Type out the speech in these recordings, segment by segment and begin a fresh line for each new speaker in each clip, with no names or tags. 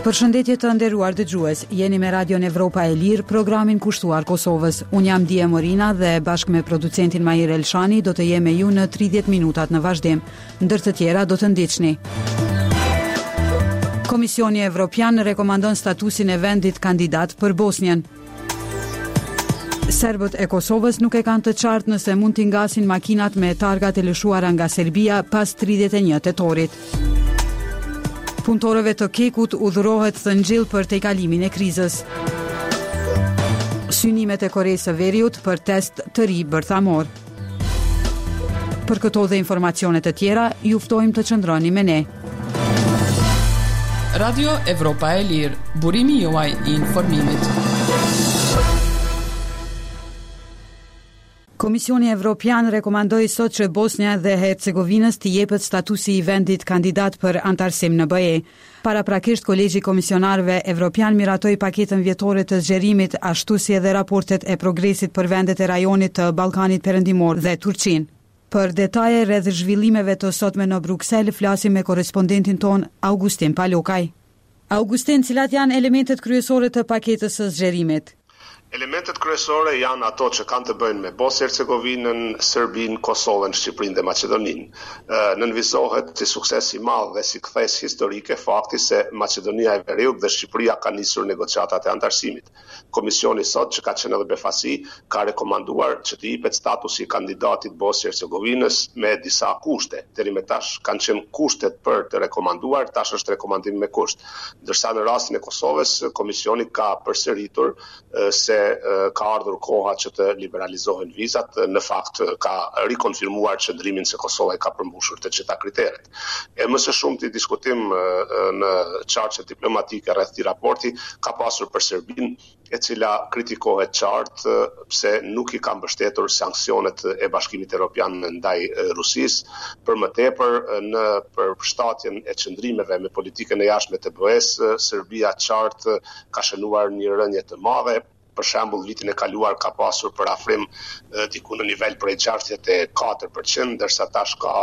Përshëndetje të nderuar dëgjues, jeni me Radion Evropa e Lirë, programin kushtuar Kosovës. Unë jam Dije Morina dhe bashkë me producentin Mahir Elshani do të jem me ju në 30 minutat në vazhdim, ndër të tjera do të ndiqni. Komisioni Evropian rekomandon statusin e vendit kandidat për Bosnjën. Serbët e Kosovës nuk e kanë të qartë nëse mund t'i ngasin makinat me targat e lëshuara nga Serbia pas 31 tetorit. Punëtorëve të Kekut udhërohet thëngjell për tejkalimin e krizës. Synimet e Koreas së Veriut për test të ri bërthamor. Për këto dhe informacione të tjera, ju ftojmë të qëndroni me ne.
Radio Evropa e Lirë, burimi juaj I informimit.
Komisioni Evropian rekomandoi sot që Bosnja dhe Hercegovinës t'i jepet statusi I vendit kandidat për antarësim në BE. Paraprakisht Kolegji I Komisionarëve Evropian miratoi paketën vjetore të zgjerimit ashtu si edhe raportet e progresit për vendet e rajonit të Ballkanit Perëndimor dhe Turqinë. Për detaje rreth zhvillimeve të sotme në Bruksel flasim me korrespondentin ton Augustin Palokaj. Augustin, cilat janë elementet kryesore të paketës së zgjerimit?
Elementet kryesore janë ato që kanë të bëjnë me Bosnjë-Hercegovinën, Serbinë, Kosovën, Shqipërinë dhe Maqedoninë. Nënvizohet si sukses I madh dhe si kthes historike fakti se Maqedonia e Veriut dhe Shqipëria kanë nisur negociatat e antarësimit. Komisioni sot, që ka qenë edhe befasi, ka rekomanduar që të jepet statusi kandidatit Bosnjë-Hercegovinës me disa kushte. Deri më tash kanë qenë kushtet për të rekomanduar, tash është rekomandim me kusht. Ndërsa në rastin e Kosovës, komisioni ka përsëritur se ka ardhur koha që të liberalizohen vizat, në fakt ka rikonfirmuar qëndrimin se Kosova ka përmbushur të gjitha kriteret. E më së shumti diskutim në çarqe diplomatike rreth këtij raporti ka pasur për Serbinë, e cila kritikohet qartë pse nuk I ka mbështetur sanksionet e Bashkimit Evropian ndaj Rusisë, për më tepër në përshtatjen e qëndrimeve me politikën e jashtme të BE-s, Serbia qartë ka shënuar një rënje të madhe. Për shembull, vitin e kaluar ka pasur për afrim diku në nivel prej 64%, ndërsa tash ka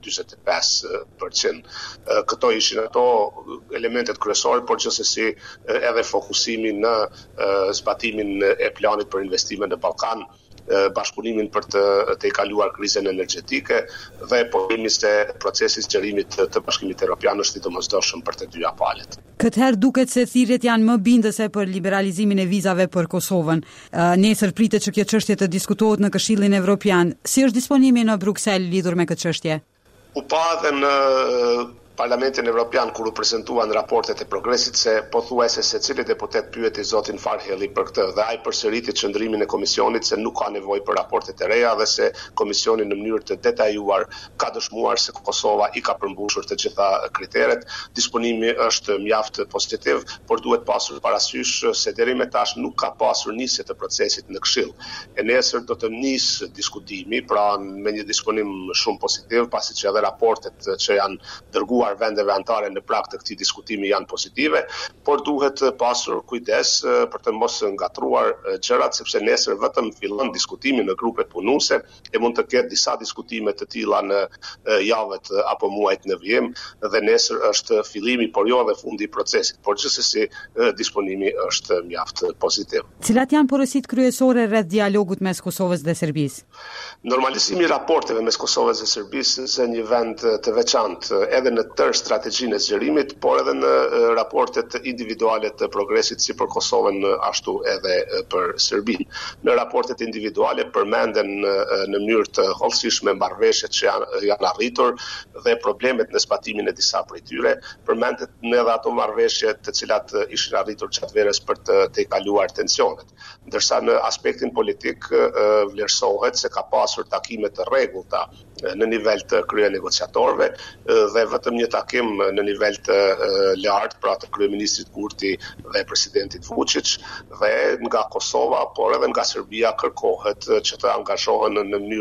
45%. Këto ishin ato elementet kryesore, por gjithsesi edhe fokusimi në zbatimin e planit për investime në Ballkan, bashkëpunimin për të tejkaluar krizën energjetike dhe pohimi se procesi I zgjerimit të Bashkimit Evropian është I domosdoshëm për të dyja palët.
Këtëherë duket se thirrjet janë më bindëse për liberalizimin e vizave për Kosovën. Nesër pritet që kjo çështje të diskutohet në Këshillin Evropian. Si është disponimi në Bruksel lidhur me këtë çështje?
U pa edhe në Parlamentin Evropian kur u prezantuan raportet e progresit se pothuajse secili deputet pyeti zotin Farhelli për këtë dhe ai përsëriti qëndrimin e komisionit se nuk ka nevojë për raportet e reja dhe se komisioni në mënyrë të detajuar ka dëshmuar se Kosova I ka përmbushur të gjitha kriteret. Disponimi është mjaft pozitiv, por duhet pasur parasysh se deri më tash nuk ka pasur nisje të procesit në Këshill. E nesër do të nisë diskutimi, pra me një disponim shumë pozitiv, pasi që edhe raportet që janë dërguar vendeve anëtare në prag të këtij diskutimi janë pozitive, por duhet pasur kujdes për të mos ngatruar gjërat, sepse nesër vetëm fillon diskutimi në grupet punuese e mund të ketë disa diskutime të tilla në javët apo muajt në vijim dhe nesër është fillimi, por jo edhe fundi I procesit, por gjithsesi disponimi është mjaft pozitiv.
Cilat janë porositë kryesore rreth dialogut mes Kosovës dhe Serbisë?
Normalizimi I raporteve mes Kosovës dhe Serbisë është një vend të veçantë edhe në tërë strategjinë e zgjerimit, por edhe në raportet individuale të progresit si për Kosovën ashtu edhe për Serbinë. Në raportet individuale përmenden në mënyrë të hollësishme marrëveshjet që janë arritur dhe problemet në zbatimin e disa prej tyre, përmendet edhe ato marrëveshje të cilat ishin arritur gjatë verës për të tejkaluar tensionet. Ndërsa në aspektin politik vlerësohet se ka pasur takime të rregullta në nivel të krye negociatorëve dhe vetëm një takim në nivel të lartë, pra të kryeministrit Kurti dhe presidentit Vučić, dhe nga Kosova, por edhe nga Serbia kërkohet që të angazhohen në mënyrë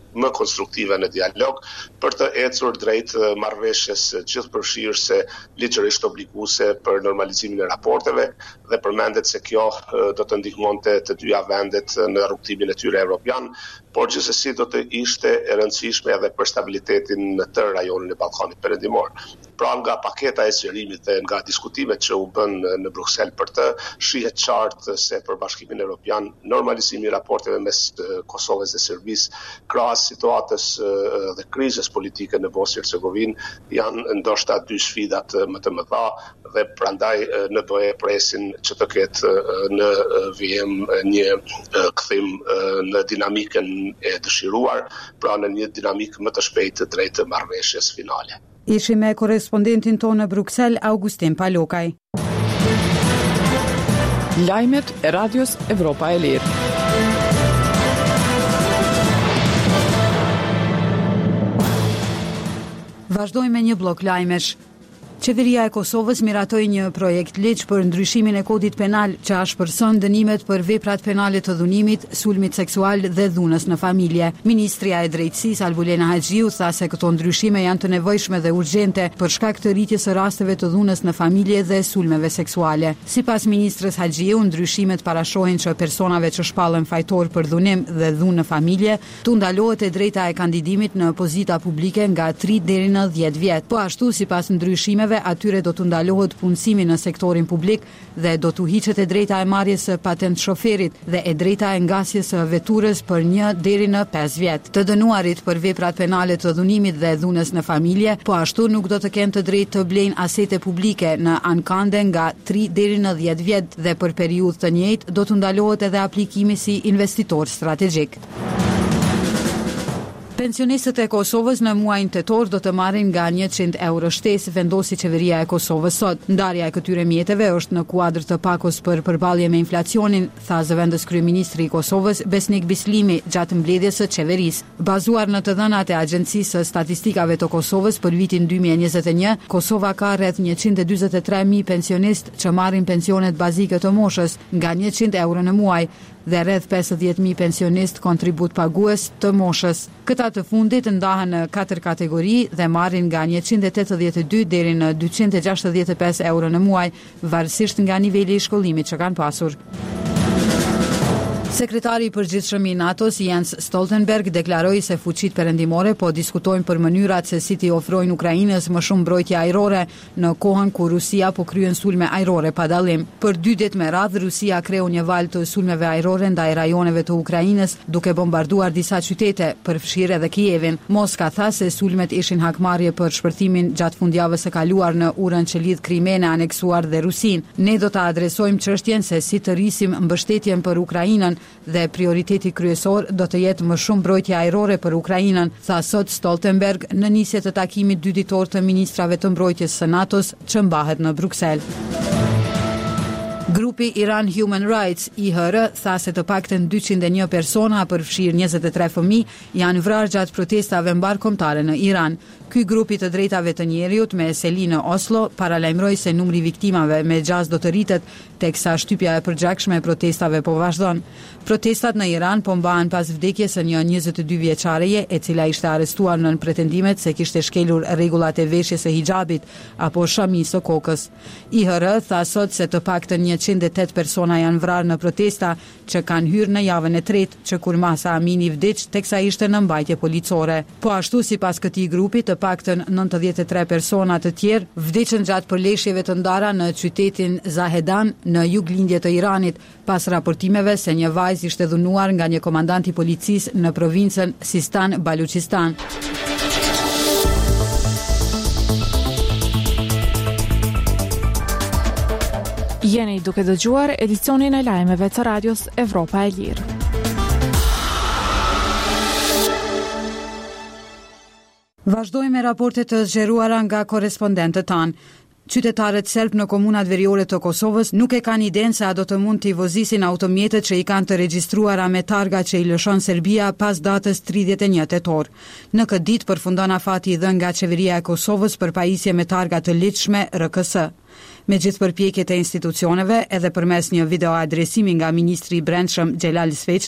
më konstruktive në dialog për të ecur drejt marrëveshjes gjithëpërfshirëse ligjërisht obliguese për normalizimin e raporteve dhe përmendet se kjo do të ndihmonte të dyja vendet në rrugtimin e tyre evropian, por gjithsesi do të ishte e rëndësishme edhe për stabilitetin në të rajonin e Ballkanit Perëndimor. Pra nga paketa e zgjerimit dhe nga diskutimet që u bën në Bruksel për të, shihet qartë se për Bashkimin Evropian normalizimi i raporteve mes Kosovës dhe Serbisë krahas situatës dhe krizës politike në Bosnjë-Hercegovinë janë ndoshta dy sfidat më të mëdha dhe prandaj në BE presin që të ketë në VM një kthim në dinamikën e dëshiruar, pra në një dinamikë më të shpejtë drejt marrëveshjes finale.
Ishim me korrespondentin tonë në Bruksel, Augustin Palokaj.
Lajmet e Radios Evropa e Lirë.
Vazhdojmë me një blok lajmesh. Qeveria e Kosovës miratoi një projekt ligj për ndryshimin e kodit penal që ashpërson dënimet për veprat penale të dhunimit, sulmit seksual dhe dhunës në familje. Ministria e Drejtësisë Albulena Haxhiu tha se këto ndryshime janë të nevojshme dhe urgjente për shkak të rritjes së rasteve të dhunës në familje dhe sulmeve seksuale. Sipas ministrës Haxhiu, ndryshimet parashohin që personave që shpallen fajtor për dhunim dhe dhunë në familje, tu ndalohet e drejta e kandidimit në pozita publike nga 3 deri në 10 vjet. Po ashtu, sipas ndryshimeve, atyre do të ndalohet punësimi në sektorin publik dhe do të hiqet e drejta e marrjes së patent shoferit dhe e drejta e ngasjes së veturës për 1 deri në 5 vjet. Të dënuarit për veprat penale të dhunimit dhe dhunës në familje, po ashtu nuk do të kenë të drejtë të blejnë asete publike në ankande nga 3 deri në 10 vjet dhe për periudhë të njëjtë do të ndalohet edhe aplikimi si investitor strategjik. Pensionistët e Kosovës në muajin tetor do të marrin nga 100 euro shtesë, vendosi qeveria e Kosovës sot. Ndarja e këtyre mjeteve është në kuadër të pakos për përballje me inflacionin, tha zëvendës kryeministri i Kosovës Besnik Bislimi gjatë mbledhjes së qeverisë. Bazuar në të dhënat e Agjencisë së Statistikave të Kosovës për vitin 2021, Kosova ka rreth 143.000 pensionistë që marrin pensionet bazike të moshës nga 100 euro në muaj dhe rreth 50.000 pensionist kontribut pagues të moshës. Këta të fundit ndahen në 4 kategori dhe marrin nga 182 deri në 265 euro në muaj, varësisht nga niveli i shkollimit që kanë pasur. Sekretari i përgjithshëm i NATO-s Jens Stoltenberg deklaroi se fuqitë perëndimore po diskutojnë për mënyrat se si t'i ofrojnë Ukrainës më shumë mbrojtje ajrore në kohën kur Rusia po kryen sulme ajrore pa dallim. Për 2 ditë me radhë Rusia kreu një valë të sulmeve ajrore ndaj rajoneve të Ukrainës, duke bombarduar disa qytete, përfshirë edhe Kijevin. Moska tha se sulmet ishin hakmarrje për shpërthimin gjatë fundjavës së kaluar në urën që lidh Krimen e aneksuar dhe Rusin. Ne do ta adresojmë çështjen se si të rrisim mbështetjen për Ukrainën dhe prioriteti kryesor do të jetë më shumë mbrojtje ajrore për Ukrainën, tha sot Stoltenberg në nisje të takimit 2 ditor të ministrave të mbrojtjes së NATO-s që mbahet në Bruksel. Grupi Iran Human Rights, IHR, tha se të paktën 201 persona, përfshirë 23 fëmijë, janë vrarë gjatë protestave mbarkombëtare në Iran. Ky grup i të drejtave të njerëzit me seli në Oslo paralajmëroi se numri viktimave me gjaz do të rritet, teksa shtypja e përgjakshme e protestave po vazhdon. Protestat në Iran po mbahen pas vdekjes së një 22 vjeçareje, e cila ishte arrestuar nën pretendimet se kishte shkelur rregullat e veshjes së hijabit apo shamis së kokës. IHR tha sot se të paktën 108 persona janë vrarë në protesta që kanë hyrë në javën e tretë, që kur Mahsa Amini vdiq teksa ishte në mbajtje policore. Po ashtu, sipas këtij grupi, të paktën 93 persona të tjerë vdiqën gjatë përleshjeve të ndara në qytetin Zahedan në juglindje të Iranit, pas raportimeve se një vajzë ishte dhunuar nga një komandant i policisë në provincën Sistan Baluchistan.
Jeni duke dëgjuar edicionin e lajmeve të Radios Evropa e Lirë.
Vazhdojmë me raportet të zgjeruara nga korrespondentët tanë. Qytetarët serb në komunat veriore të Kosovës nuk e kanë idenë se a do të mund t'i vozisin automjetet që i kanë të regjistruara me targa që i lëshon Serbia pas datës 31 tetor. Në këtë ditë përfundon afati i dhënë nga qeveria e Kosovës për pajisje me targa të ligjshme RKS. Me gjithë përpjekjet e institucioneve, edhe përmes një video adresimi nga ministri i Brendshëm Xhelal Sveçla,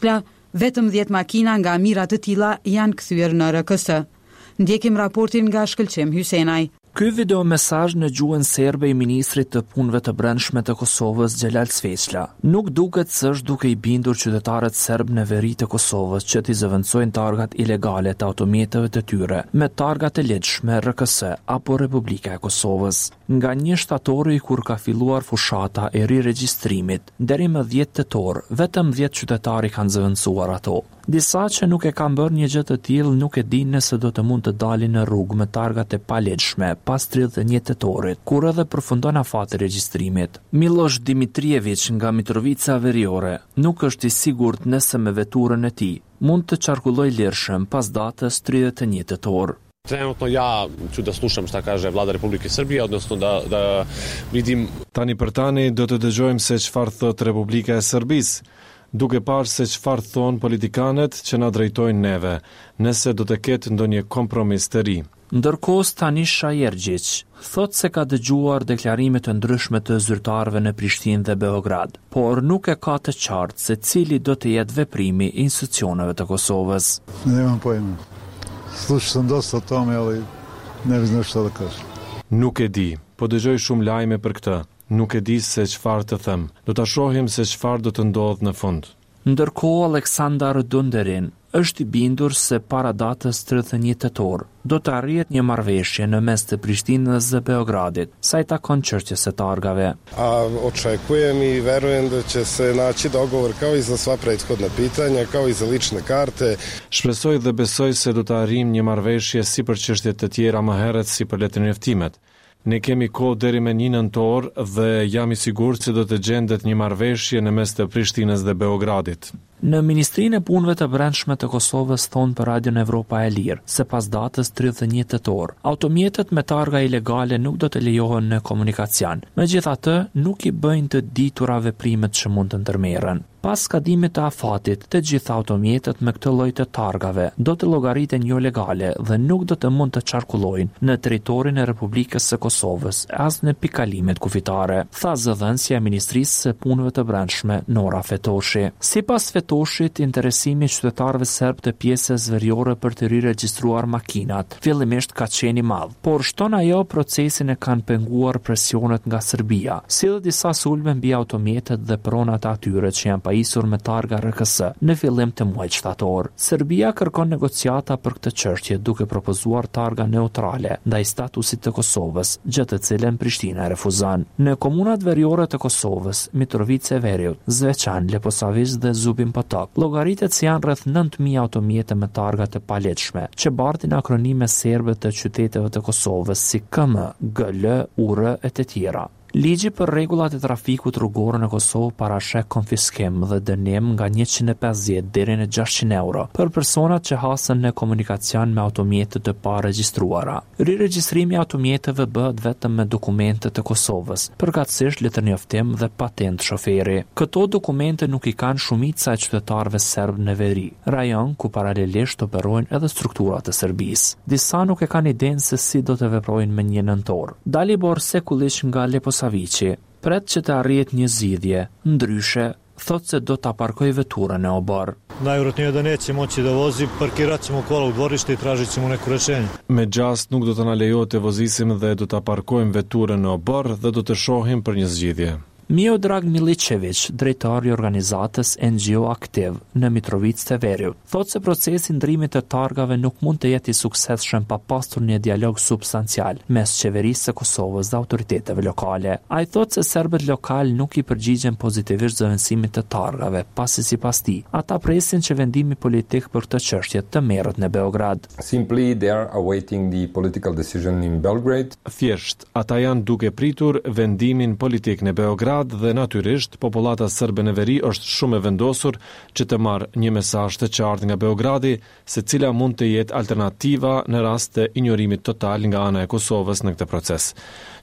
Vetëm 10 makina nga mira të tilla janë kthyer në RKS. Ndjekim raportin nga Shkëlqim Hysenaj.
Ky video mesazh në gjuhën serbe i ministrit të punëve të brendshme të Kosovës Xhelal Sveçla nuk duket se është duke i bindur qytetarët serb në veri të Kosovës që t'i zëvendësojnë targat ilegale të automjeteve të tyre me targa të lehtëshme RKS apo Republika e Kosovës. Nga 1 shtatori kur ka filluar fushata e riregjistrimit deri më 10 tetor, vetëm 10 qytetarë kanë zëvendësuar ato. Disa që nuk e kanë bërë një gjë të tillë nuk e dinë nëse do të mund të dalin në rrugë me targat e palehtëshme pas 31 tetorit, kur edhe përfundon afati regjistrimit. Miloš Dimitrijević nga Mitrovica Veriore nuk është i sigurt nëse me veturën e tij mund të qarkullojë lirshëm pas datës 31 tetor.
Trenutno ja ću da slušam šta kaže vlada Republike Srbije, odnosno da vidim.
Tani për tani do të dëgjojmë se çfarë thot Republika e Serbisë, duke parë se çfarë thon politikanët që na drejtojnë neve, nëse do të ketë ndonjë kompromis të ri.
Ndërkohë Stanisha Jergjić thot se ka dëgjuar deklarime të ndryshme të zyrtarëve në Prishtinë dhe Beograd, por nuk e ka të qartë se cili do të jetë veprimi i institucioneve të Kosovës.
Nemam pojma. Slušao sam dosta o tome, ali ne znam šta da kažem.
Nuk e di, po dëgjoj shumë lajme për këtë. Nuk e di se çfarë të them. Do ta shohim se çfarë do të ndodhë në fund.
Ndërkohë Aleksandar Dunderin është i bindur se para datës 31 tetor do të arrihet një marrëveshje në mes të Prishtinës dhe Beogradit, sa i takon çështjes së targave.
Očekujem i verujem da će se naći dogovor kao i za sva prethodna pitanja, kao i za lične karte.
Shpresoj dhe besoj se do të arrijmë një marrëveshje si për çështjet të tjera më herët si për letërnjoftimet. Ne kemi kohë deri me 1 nëntor dhe jam i sigurt se do të gjendet një marrëveshje në mes të Prishtinës dhe Beogradit.
Në Ministrinë e Punëve të Brendshme të Kosovës thonë për Radion Evropa e Lirë se pas datës 31 tetor, automjetet me targa ilegale nuk do të lejohen në komunikacion. Megjithatë, nuk i bëjnë të ditura veprimet që mund të ndërmerren. Pas skadimit të afatit, të gjitha automjetet me këtë lloj të targave do të llogariten jo legale dhe nuk do të mund të qarkullojnë në territorin e Republikës së Kosovës as në pikalimet kufitare, tha zëdhënësja e Ministrisë së Punëve të Brendshme Nora Fetoshi. Sipas Fetoshit, interesimi i qytetarëve serb të pjesës veriore për të riregjistruar makinat fillimisht ka qenë i madh, por shton ajo procesin e kanë penguar presionet nga Serbia, si dhe disa sulme mbi automjetet dhe pronat atyre që janë pajisur me targa RKS në fillim të muajit shtator. Serbia kërkon negociata për këtë çështje duke propozuar targa neutrale ndaj statusit të Kosovës, gjë të cilën Prishtina refuzon. Në komunat veriore të Kosovës, Mitrovica e Veriut, Zveçan, Leposavić dhe Zubin Potok, llogaritet se janë rreth 9000 automjete me targa të palehtëshme, që bartin akronime serbe të qyteteve të Kosovës si KM, GL, UR e të tjera. Ligji për rregullat e trafikut rrugor në Kosovë parasheh konfiskim dhe dënim nga 150 deri në 600 euro për personat që hasen në komunikacion me automjete të paregjistruara. Riregjistrimi i automjeteve bëhet vetëm me dokumente të Kosovës, përkatësisht letërnjoftim dhe patent shoferi. Këto dokumente nuk i kanë shumica e qytetarëve serb në veri, rajon ku paralelisht operojnë edhe strukturat e Serbisë. Disa nuk e kanë idenë se si do të veprojnë me 1 nëntor. Dalibor Sekulić nga Leposavići pret që të arrihet një zgjidhje, ndryshe thot se do ta parkoj veturën e obor.
Najvjerojatnije da neće moći da vozi, parkirat ćemo kola u dvorište i tražit ćemo neko rešenje.
Me gjast nuk do të na lejohet të vozisim dhe do ta parkojmë veturën në obor dhe do të shohim për një zgjidhje.
Miodrag Milicević, drejtori i organizatës NGO Aktiv në Mitrovicë të Veriut, thotë se procesi ndrimit të targave nuk mund të jetë i suksesshëm pa pasur një dialog substancial mes qeverisë së Kosovës dhe autoriteteve lokale. Ai thotë se serbët lokal nuk i përgjigjen pozitivisht zëvendësimit të targave, pasi sipas tij, ata presin që vendimi politik për këtë çështje të merret në Beograd.
Simply they are awaiting the political decision in Belgrade.
Thjesht, ata janë duke pritur vendimin politik në Beograd dhe natyrisht popullata serbe në veri është shumë e vendosur që të marrë një mesazh të qartë nga Beogradi se cila mund të jetë alternativa në rast të injorimit total nga ana e Kosovës në këtë proces.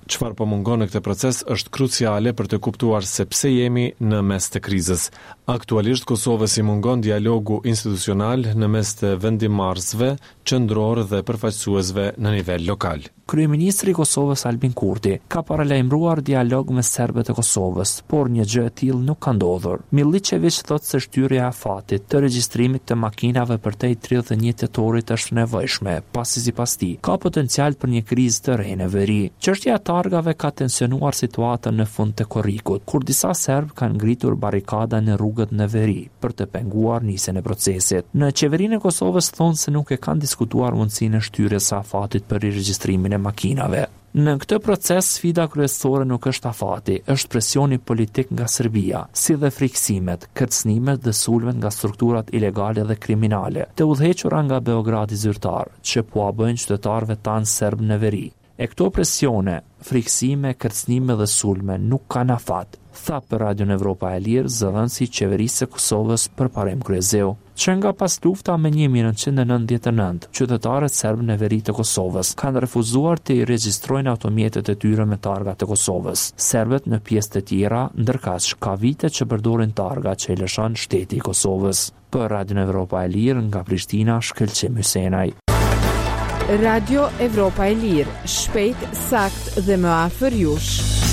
Çfarë po mungon në këtë proces është kruciale për të kuptuar se pse jemi në mes të krizës. Aktualisht Kosovës i mungon dialogu institucional në mes të vendimmarrësve, qendror dhe përfaqësuesve në nivel lokal.
Kryeministri i Kosovës Albin Kurti ka paralajmëruar dialog me serbët e Kosovës, por një gjë e tillë nuk ka ndodhur. Milicevic thotë se shtyrja e afatit të regjistrimit të makinave përtej 31 tetorit është nevojshme, pasi sipas tij ka potencial për një krizë të re në veri. Çështja e targave ka tensionuar situatën në fund të korrikut, kur disa serb kanë ngritur barrikada në rrugët në veri për të penguar nisjen e procesit. Në qeverinë e Kosovës thonë se nuk e kanë diskutuar mundësinë e shtyrjes së afatit për regjistrimin e makinave. Në këtë proces sfida kryesore nuk është afati, është presioni politik nga Serbia, si dhe friksimet, kërcënimet dhe sulmet nga strukturat ilegale dhe kriminale, të udhëhequra nga Beogradi zyrtar, që po a bëjnë qytetarëve tanë serb në veri. E këto presione, friksime, kërcënime dhe sulme nuk kanë afat, tha për Radion Evropa e Lirë zëdhënësi i qeverisë së Kosovës Përparem Kryezeu. Që nga pas lufta me 1999, qytetarët serbë në veri të Kosovës kanë refuzuar të i regjistrojnë automjetet e tyre me targa të Kosovës. Serbët në pjesë të tjera, ndërkaq ka vite që përdorin targa që i lëshon shteti i Kosovës. Për Radion Evropa e Lirë nga Prishtina, Shkëlqim Hysenaj.
Radio Evropa e Lirë, shpejt, sakt dhe më afër jush.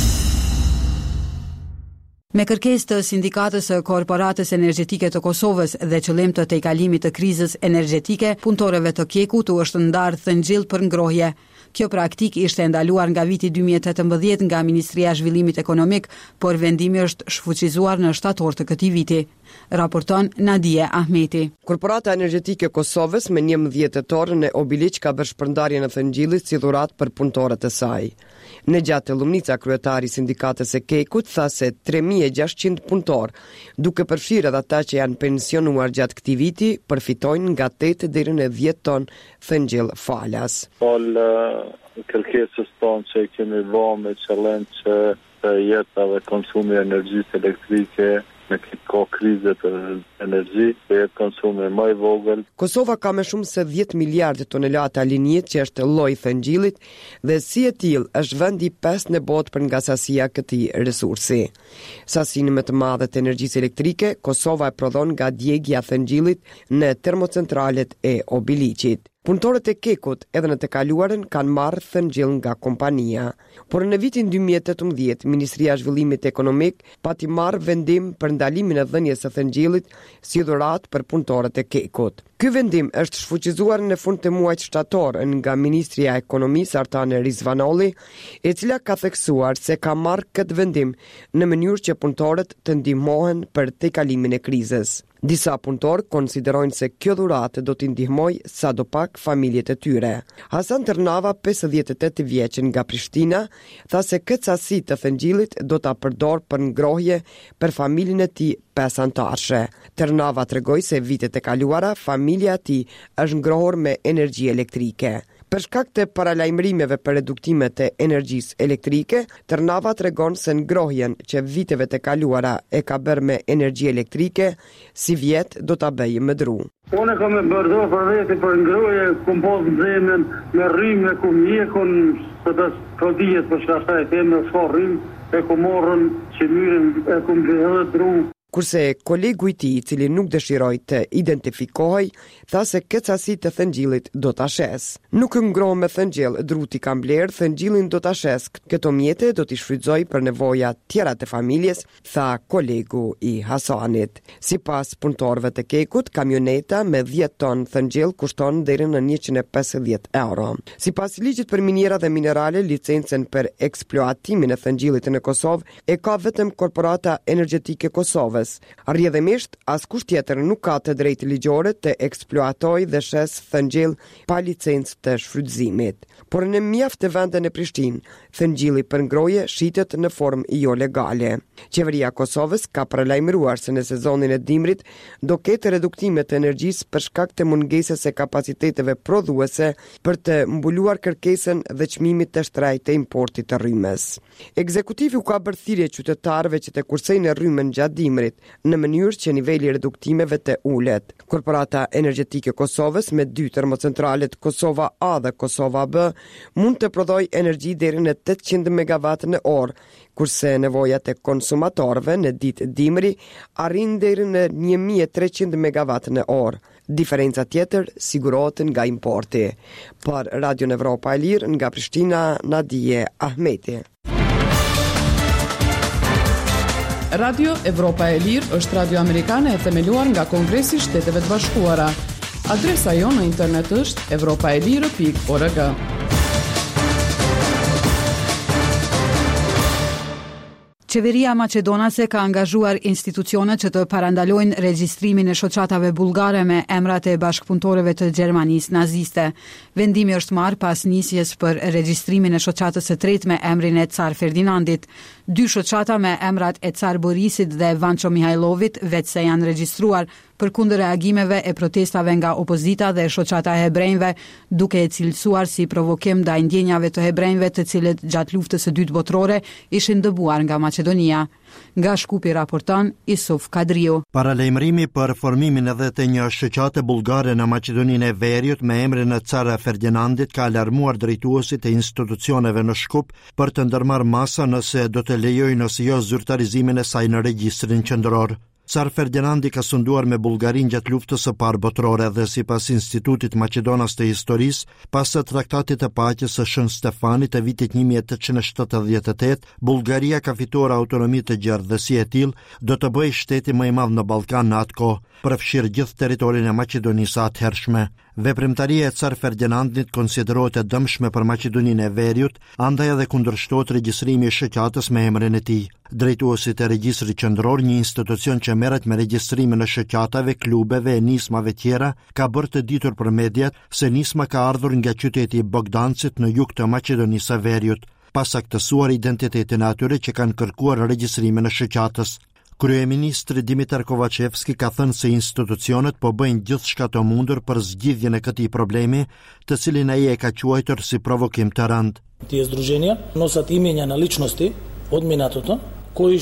Me kërkesë të Sindikatës së Korporatës Energjetike të Kosovës dhe qëllim të tejkalimit të krizës energjetike, punëtorëve të Kekut u është ndarë thëngjell për ngrohje. Kjo praktik ishte ndaluar nga viti 2018 nga Ministria e Zhvillimit Ekonomik, por vendimi është shfuqizuar në shtator të këtij viti. Raporton Nadia Ahmeti.
Korporata Energjetike e Kosovës me 11 tetorën e Obiliq ka bërë shpërndarje në thëngjillit si dhuratë për punëtorët e saj. Në gjatë Lumnica, kryetari i Sindikatës së Kekut tha se 3600 punëtorë, duke përfshirë edhe ata që janë pensionuar gjatë këtij viti, përfitojnë nga 8 deri në 10 ton thëngjell falas.
Kërkesës tonë që kemi vënë me qëllim që jeta dhe konsumi i energjisë elektrike në këtë krizë të energji, të jetë konsumi më i vogël.
Kosova ka më shumë se 10 miliardë tonelata linjit që është lloj thëngjillit dhe si e tillë është vendi 5 në botë për nga sasia këtij resursi. Sasinë më të madhe të energjisë elektrike, Kosova e prodhon nga djegja e thëngjillit në termocentralet e Obiliqit. Punëtorët e Kekut edhe në të kaluarën kanë marrë thëngjell nga kompania, por në vitin 2018 Ministria e Zhvillimit Ekonomik pati marrë vendim për ndalimin e dhënies së thëngjellit si dhuratë për punëtorët e Kekut. Ky vendim është shfuqizuar në fund të muajit shtator nga Ministria e Ekonomisë Artane Rizvanolli, e cila ka theksuar se ka marrë këtë vendim në mënyrë që punëtorët të ndihmohen për tejkalimin e krizës. Disa punëtorë konsiderojnë se kjo dhuratë do t'i ndihmojë sadopak familjet e tyre. Hasan Tërnava, 58 vjeç nga Prishtina, tha se këtë sasi të thëngjillit do ta përdor për ngrohje për familjen e tij 5 anëtarësh. Tërnava tregoi se vitet e kaluara familja e tij është ngrohur me energji elektrike. Për shkak të paralajmërimeve për reduktimet e energjisë elektrike, Tërnava tregon se ngrohjen që viteve të kaluara e ka bërë me energji elektrike, si vjet do ta bëjë më dru.
Unë kam e bërdo për veti për ngrohje, kum posë në zemën, me rrymë, kum mjekun, së të kodijet për shkashtaj e temë, s'ka rrymë, e kum morën, që myrin, e kum bëhë dru.
Kurse kolegu i tij, i cili nuk dëshiroi të identifikohej, tha se këtë sasi të thëngjillit do ta shes. Nuk ngroh me thëngjell, druti ka mbledh, thëngjillin do ta shes. Këto mjete do t'i shfrytëzoj për nevoja tjera të familjes, tha kolegu i Hasanit. Sipas punëtorëve të Kekut, kamioneta me 10 ton thëngjell kushton deri në 150 euro. Sipas ligjit për minjera dhe minerale, licencën për eksploatimin e thëngjillit në Kosovë e ka vetëm Korporata Energjetike e Kosovës. Rrjedhimisht, askush tjetër nuk ka të drejtë ligjore të eksploatojë dhe shes thëngjell pa licencë të shfrytëzimit. Por në mjaft të vende në Prishtinë, thëngjilli për ngrohje shitet në formë jo legale. Qeveria e Kosovës ka paralajmëruar se në sezonin e dimrit do ketë reduktime të energjisë për shkak të mungesës së kapaciteteve prodhuese për të mbuluar kërkesën dhe çmimit të shtrejtë të importit të rrymës. Ekzekutivi u ka bërë thirrje qytetarëve që të kursejnë rrymën gjatë dimrit, në mënyrë që niveli i reduktimeve të ulet. Korporata Energjetike e Kosovës me 2 termocentralet Kosova A dhe Kosova B mund të prodhojë energji deri në 800 megawatt në orë, kurse nevojat e konsumatorëve në ditë dimri arrin deri në 1300 megawatt në orë. Diferenca tjetër sigurohet nga importi. Për Radio Evropa e Lirë nga Prishtina, Nadije Ahmeti.
Radio Evropa e Lirë është radio amerikane e themeluar nga Kongresi i Shteteve të Bashkuara. Adresa jonë në internet është evropaelire.org.
Qeveria maqedonase ka angazhuar institucionet që të parandalojnë regjistrimin e shoqatave bullgare me emrat e bashkëpunëtorëve të Gjermanisë naziste. Vendimi është marrë pas nisjes për regjistrimin e shoqatës së tretë me emrin e Car Ferdinandit. 2 shoqata me emrat e Car Borisit dhe Vancho Mihajlovit vetë se janë regjistruar përkundër reagimeve e protestave nga opozita dhe shoqata e hebrejve, duke e cilësuar si provokim ndaj ndjenjave të hebrejve të cilët gjatë luftës së dytë botërore ishin dëbuar nga Maqedonia. Nga Shkupi raporton Isuf Kadriu.
Paralajmërimi për formimin edhe të një shoqate bullgare në Maqedoninë e Veriut me emrin e Car Ferdinandit ka alarmuar drejtuesit e institucioneve në Shkup për të ndërmarrë masa nëse do të lejojnë ose jo zyrtarizimin e saj në regjistrin qendror. Car Ferdinandi ka sunduar me Bullgarin gjatë luftës së parë botërore dhe sipas Institutit Maqedonas të Historisë, pas së traktatit të paqes së Shën Stefanit të vitit 1878, Bullgaria ka fituar autonomi të gjerë dhe si e tillë do të bëjë shteti më i madh në Ballkan në atë kohë, përfshirë gjithë territorin e Maqedonisë atëhershme. Veprimtaria e Car Ferdinandit konsiderohet e dëmshme për Maqedoninë e Veriut, andaj edhe kundërshtohet regjistrimi i shoqatës me emrin e tij. Drejtuesit e regjistrit qendror, një institucion që merret me regjistrimin e shoqatave, klubeve e nismave tjera, ka bërë të ditur për mediat se nisma ka ardhur nga qyteti i Bogdancit në jug të Maqedonisë së Veriut, pas saktësuar identitetin e atyre që kanë kërkuar regjistrimin e shoqatës. Kryeministri Dimitar Kovacevski ka thënë se institucionet po bëjnë gjithçka të mundur për zgjidhjen e këtij problemi, të cilin ai e ka quajtur si provokim të rënd.
Тие здружения носат имења на личности од минатото, кои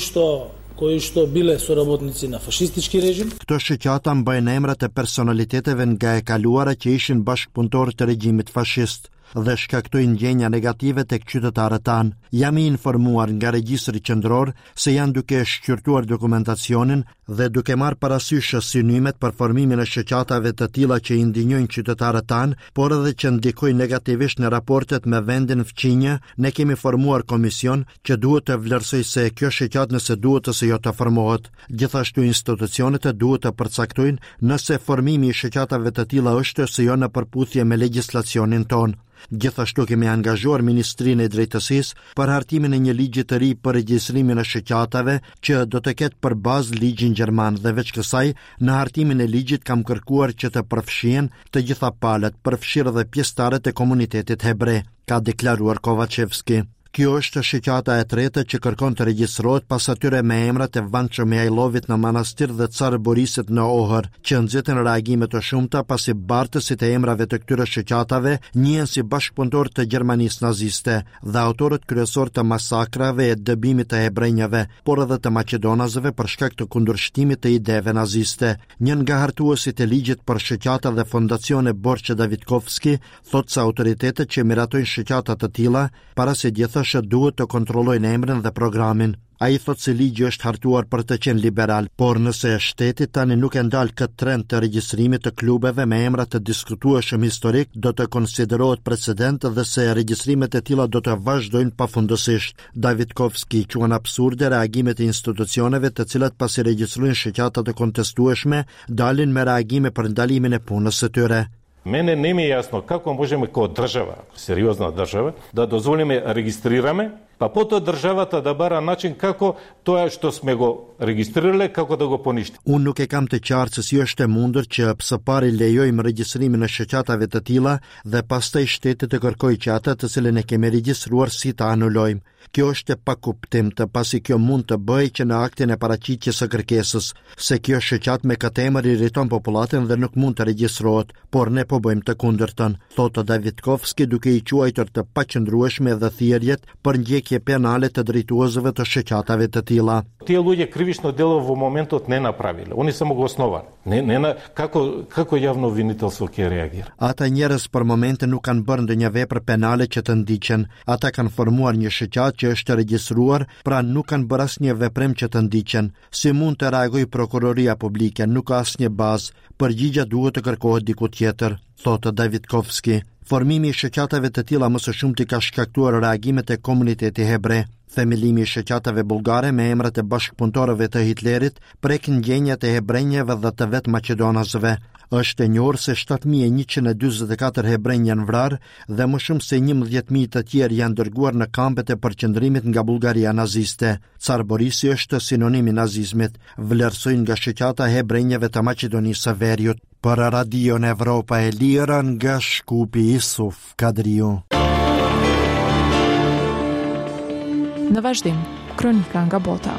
што биле соработници на фашистички режим.
Këto shoqata mbajnë emrat e personaliteteve nga e kaluara që ishin bashkëpunëtorë të regjimit fashist dhe shkaktojnë ndjenja negative tek qytetarët tanë. Jam i informuar nga regjistri qendror se janë duke shqyrtuar dokumentacionin dhe duke marrë parasysh synimet për formimin e shoqatave të tilla që i ndinjojnë qytetarët tanë, por edhe që ndikojnë negativisht në raportet me vendin fqinje. Ne kemi formuar komision që duhet të vlerësojë se kjo shoqatë nëse duhet ose jo të formohet. Gjithashtu institucionet duhet të përcaktojnë nëse formimi i shoqatave të tilla është ose jo në përputhje me legjislacionin tonë. Gjithashtu kemi angazhuar Ministrinë e Drejtësisë për hartimin e një ligji të ri për regjistrimin e shoqatave që do të ketë për bazë ligjin gjerman dhe veç kësaj në hartimin e ligjit kam kërkuar që të përfshihen të gjitha palët, përfshirë dhe pjesëtarët e komunitetit hebre, ka deklaruar Kovacevski. Kjo është shoqata e tretë që kërkon të regjistrohet pas atyre me emrat e Vancho Mihajlovit në Manastir dhe Car Borisit në Ohër, që nxitën reagime të shumta pasi bartësit e emrave të këtyre shoqatave njihen si bashkëpunëtorë të Gjermanisë naziste dhe autorët kryesor të masakrave e dëbimit të hebrejve, por edhe të maqedonasëve për shkak të kundërshtimit të ideve naziste. Një nga hartuesit e ligjit për shoqata dhe fondacione Borçe Davidkovski thotë se autoritetet që miratojnë shoqata të tilla para se duhet të kontrollojnë emrin dhe programin. Ai thotë se ligji është hartuar për të qenë liberal, por nëse shteti tani nuk e ndal këtë trend të regjistrimit të klubeve me emra të diskutueshëm historik, do të konsiderohet precedent dhe se regjistrimet e tilla do të vazhdojnë pafundësisht. Davidkovski quan absurde reagimet e institucioneve të cilat pasi regjistrojnë shoqata të kontestueshme, dalin me reagime për ndalimin e punës së tyre.
Мене не ми е јасно како можеме како држава, сериозна држава, да дозволиме регистрираме, па потоа државата да бара начин како тоа што сме го регистрирале, како да го поништи.
Unë nuk e kam të qartë se si është e mundur që së pari lejojmë regjistrimin e shoqatave të tilla dhe pastaj shteti të kërkojë që ata të cilën e kemi regjistruar si ta anulojmë. Kjo është e pakuptim të pasi kjo mund të bëjë që në aktin e paraqitjes së kërkesës, se kjo shoqat me këtë emër irriton popullatën dhe nuk mund të regjistrohet, por ne po bëjmë të kundërtën, thotë Davidkovski duke i quajtur të paqëndrueshme dhe thirrjet për ndjekje vdekje penale të drejtuesve të shoqatave të tilla.
Тие луѓе кривично дело во моментот не направиле. Они само го основале. Како јавно обвинителство ќе реагира?
Ata njerëz për momentin nuk kanë bërë ndonjë vepër penale që të ndiqen. Ata kanë formuar një shoqat që është regjistruar, pra nuk kanë bërë asnjë veprim që të ndiqen. Si mund të reagojë prokuroria publike? Nuk ka asnjë bazë. Përgjigja duhet të kërkohet diku tjetër, thotë Davidkovski. Formimi i shoqatave të tilla më së shumti ka shkaktuar reagimet e komunitetit hebre. Themelimi i shoqatave bullgare me emrat e bashkëpunëtorëve të Hitlerit prek ndjenjat e hebrenjeve dhe të vetë maqedonasëve. Është e njohur se 7144 hebrenj janë vrarë dhe më shumë se 11000 të tjerë janë dërguar në kampet e përqendrimit nga Bullgaria naziste. Car Borisi është sinonim i nazizmit, vlerësojnë nga shoqata e hebrenjeve të Maqedonisë së Veriut. Për Radion Evropa e Lirë nga Shkupi Isuf Kadriu.
Në vazhdim, kronika nga bota.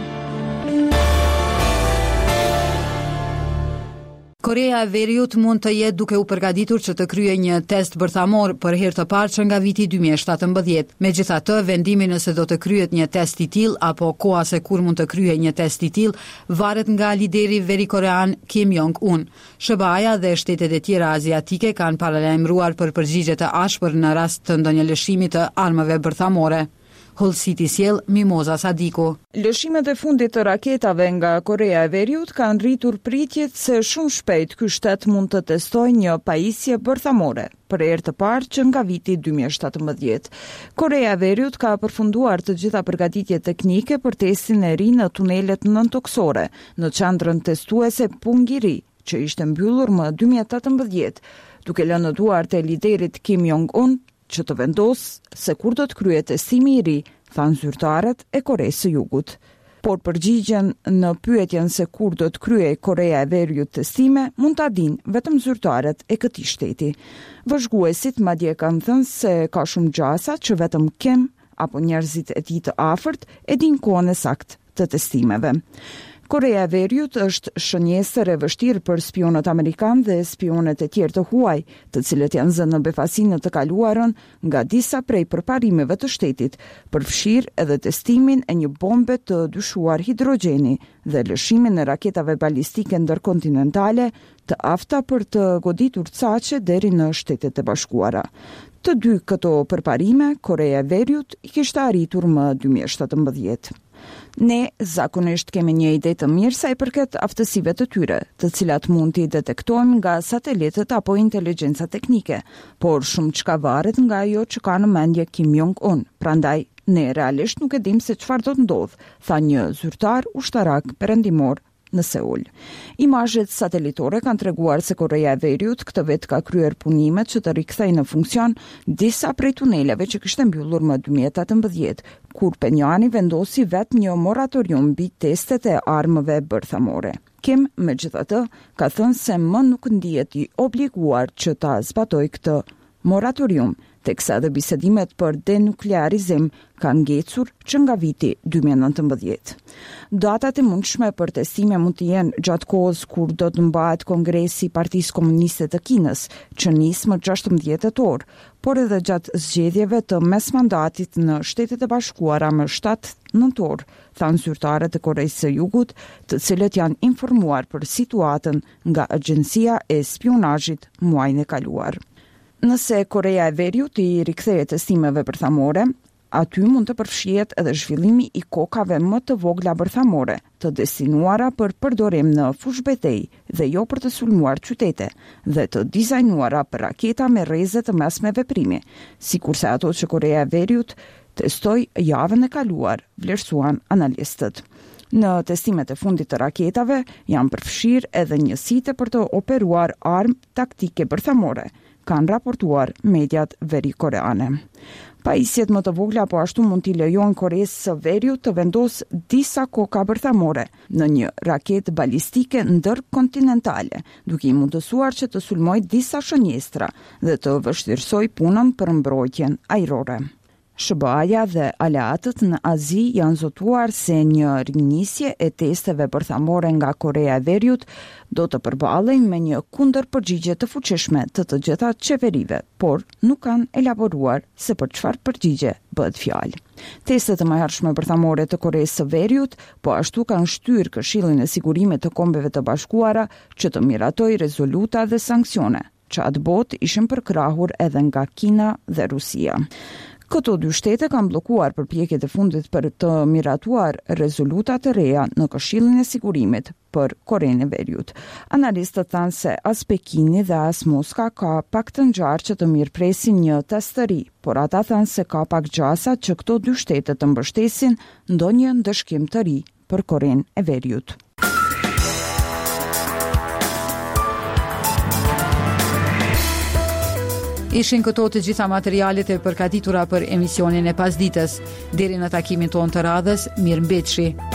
Korea e Veriut mund të jetë duke u përgatitur që të kryejë një test bërthamor për herë të parë që nga viti 2017. Megjithatë, vendimi nëse do të kryhet një test i tillë apo koha se kur mund të kryejë një test i tillë varet nga lideri verikorean Kim Jong-un. SBA-ja dhe shtetet e tjera aziatike kanë paralajmëruar për përgjigje të ashpër në rast të ndonjë lëshimi të armëve bërthamore. Hull City sjell Mimoza Sadiku.
Lëshimet e fundit të raketave nga Korea e Veriut kanë rritur pritjet se shumë shpejt ky shtet mund të testojë një pajisje bërthamore, për herë të parë që nga viti 2017. Korea e Veriut ka përfunduar të gjitha përgatitjet teknike për testin e ri në tunelet nëntoksore, në qendrën testuese Pungiri, që ishte mbyllur më 2018, duke lënë në duart e liderit Kim Jong-un që të vendos se kur do të kryhet testimi i ri, thanë zyrtarët e Koreas së Jugut. Por përgjigjen në pyetjen se kur do të kryej Korea e Veriut testime, mund ta dinë vetëm zyrtarët e këtij shteti. Vëzhguesit madje kanë thënë se ka shumë gjasa që vetëm Kim apo njerëzit e tij të afërt e dinë kohën e saktë të testimeve. Korea e Veriut është shënjestër e vështirë për spionët amerikanë dhe spionët e tjerë të huaj, të cilët janë zënë në befasinë të kaluarën nga disa prej përparimeve të shtetit, përfshirë edhe testimin e një bombe të dyshuar hidrogjeni dhe lëshimin e raketave balistike ndërkontinentale të afta për të goditur caqe deri në Shtetet e Bashkuara. Të dy këto përparime, Korea e Veriut i kishte arritur më 2017. Ne zakonisht kemi një ide të mirë sa i përket aftësive të tyre, të cilat mund t'i detektojmë nga satelitët apo inteligjenca teknike, por shumë çka varet nga ajo që ka në mendje Kim Jong-un. Prandaj, ne realisht nuk e dim se çfarë do të ndodhë, tha një zyrtar ushtarak perëndimor në Seul. Imazhet satelitore kanë treguar se Korea e Veriut këtë vit ka kryer punimet që të rikthejë në funksion disa prej tuneleve që kishte mbyllur më 2018, kur Penjani vendosi vetë një moratorium mbi testet e armëve bërthamore. Kim, megjithatë, ka thënë se më nuk ndihet i obliguar që ta zbatojë këtë moratorium, teksa dhe bisedimet për denuklearizim kanë ngecur që nga viti 2019. Datat e mundshme për testime mund të jenë gjatë kohës kur do të mbahet Kongresi i Partisë Komuniste të Kinës, që nis më 16 tetor, por edhe gjatë zgjedhjeve të mesmandatit në Shtetet e Bashkuara më 7 nëntor, thanë zyrtarët e Koreasë së Jugut, të cilët janë informuar për situatën nga Agjencia e Spionazhit muajin e kaluar. Nëse Korea e Veriut i rikthehet testimeve bërthamore, aty mund të përfshihet edhe zhvillimi i kokave më të vogla bërthamore, të destinuara për përdorim në fushbetej dhe jo për të sulmuar qytete, dhe të dizajnuara për raketa me rreze të mesme veprimi, sikurse ato që Korea e Veriut testoi javën e kaluar, vlerësuan analistët. Në testimet e fundit të raketave janë përfshirë edhe njësitë për të operuar armë taktike bërthamore, kanë raportuar mediat verikoreane. Pajisjet më të vogla po ashtu mund t'i lejojnë Koreasë së Veriut të vendosë disa koka bërthamore në një raketë balistike ndërkontinentale, duke i mundësuar që të sulmojë disa shënjestra dhe të vështirësojë punën për mbrojtjen ajrore. SBA-ja dhe aleatët në Azi janë zotuar se një rinjnisje e testeve bërthamore nga Korea e Veriut do të përballen me një kundërpërgjigje të fuqishme të të gjitha qeverive, por nuk kanë elaboruar se për çfarë përgjigje bëhet fjalë. Testet e mëhershme bërthamore të Koreas së Veriut po ashtu kanë shtyrë Këshillin e Sigurimit të Kombeve të Bashkuara që të miratojë rezoluta dhe sanksione, që atë botë ishin përkrahur edhe nga Kina dhe Rusia. Këto dy shtete kanë bllokuar përpjekjet e fundit për të miratuar rezoluta të reja në Këshillin e Sigurimit për Korenë e Veriut. Analistët thanë se as Pekini dhe as Moska ka pak të ngjarë që të mirëpresin një test të ri, por ata thanë se ka pak gjasa që këto dy shtete të mbështesin ndonjë ndëshkim të ri për Korenë e Veriut.
Ishin këto të gjitha materialet e përgatitura për emisionin e pasdites. Deri në takimin tonë të radhës, mirëmbëjtje.